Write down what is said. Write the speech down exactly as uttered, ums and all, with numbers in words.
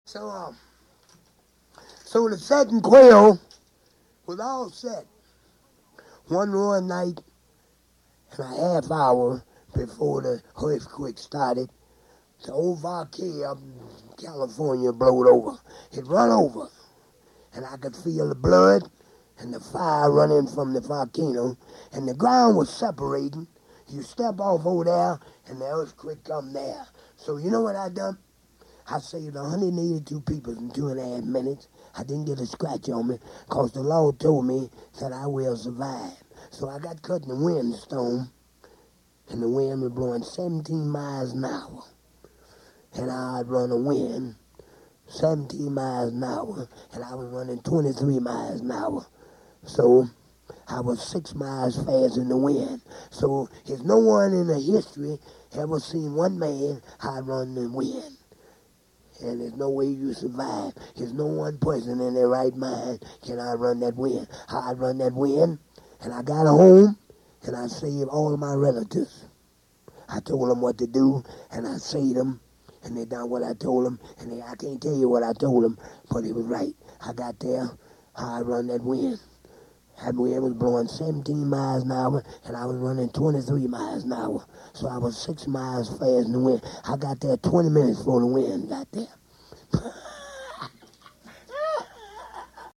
So, um, so the second quail was all set. One one night and a half hour before the earthquake started, the old volcano up in California blowed over. It run over, and I could feel the blood and the fire running from the volcano, and the ground was separating. You step off over there, and the earthquake come there. So you know what I done? I saved one hundred eighty-two people in two and a half minutes. I didn't get a scratch on me because the Lord told me that I will survive. So I got cut in the windstorm, and the wind was blowing seventeen miles an hour. And I'd run a wind seventeen miles an hour, and I was running twenty-three miles an hour. So I was six miles faster than the wind. So there's no one in the history ever seen one man outrun the wind. And there's no way you survive. There's no one person in their right mind can outrun that wind. I outrun that wind, and I got home, and I saved all of my relatives. I told them what to do, and I saved them, and they done what I told them, and they, I can't tell you what I told them, but it was right. I got there, I outrun that wind. That wind was blowing seventeen miles an hour, and I was running twenty-three miles an hour. So I was six miles faster than the wind. I got there twenty minutes before the wind got there.